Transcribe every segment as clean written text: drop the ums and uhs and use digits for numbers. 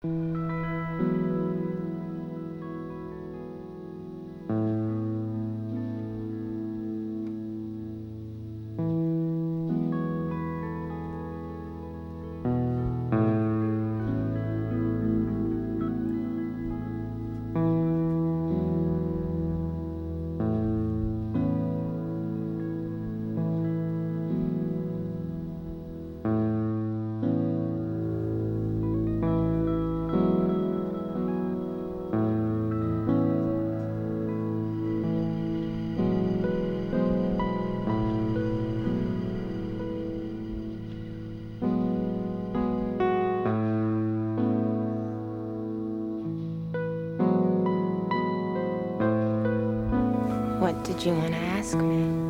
What did you want to ask me?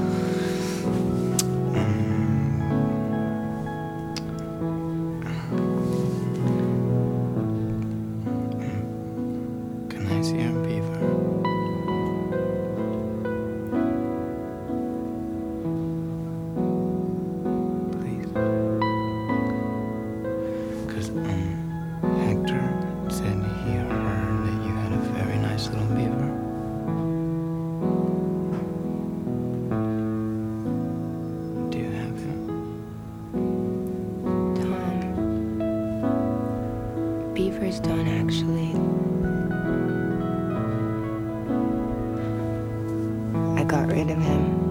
Can I see a beaver? Please. Because Hector said he heard that you had a very nice little beaver. Do you have him? Tom, beavers don't actually... I got rid of him.